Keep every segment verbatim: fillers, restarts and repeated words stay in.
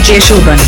J Shoban.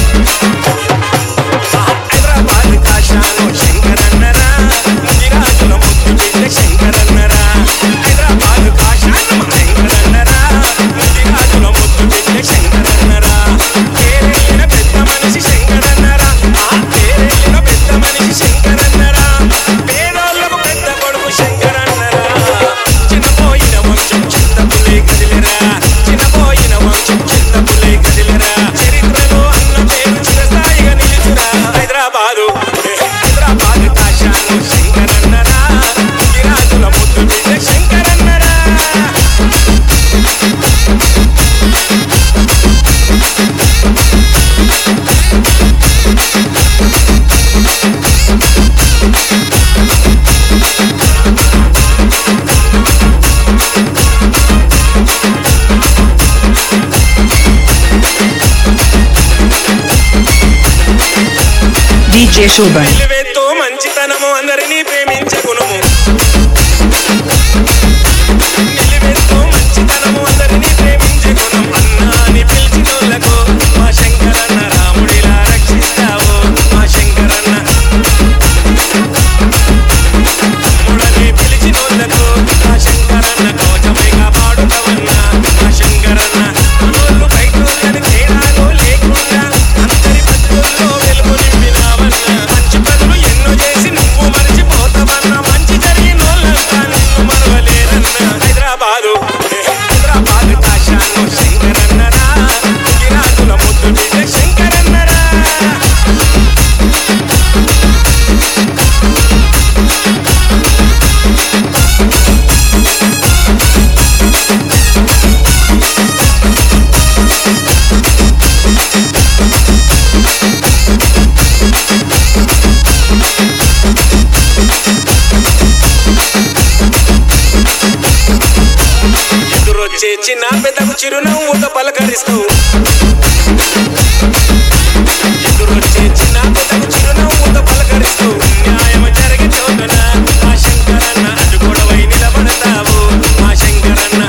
D J Shoban. మంచితనము అందరినీ ప్రేమించే గుణము చిన్న పెద్దకు చిరునవ్వుతో పలకరిస్తావు ఎదురొచ్చే చిన్న పెద్దకు చిరునవ్వుతో పలకరిస్తావు న్యాయం జరిగే చోటన మా శంకరన్న అడ్డుగొడవై నిలబడతావు మా శంకరన్న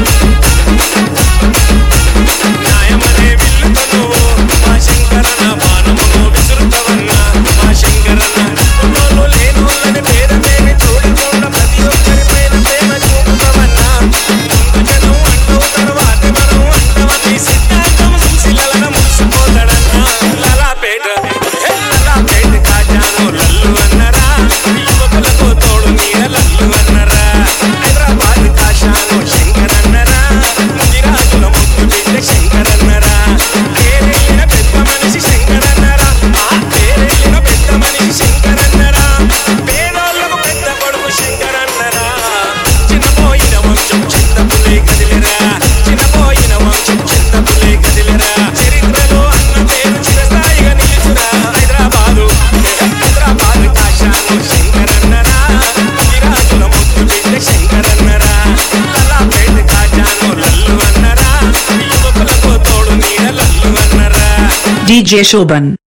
న్యాయమనే విల్లుతో నువ్వు మా శంకరన్న బాణమును విసురుతావన్నా మా శంకరన్న ఉన్నోళ్ళు లేనోళ్ళని భేదమేమి చూడకుండా ప్రతి ఒక్కరి పైన ప్రేమ చూపుతావన్నా D J Shoban.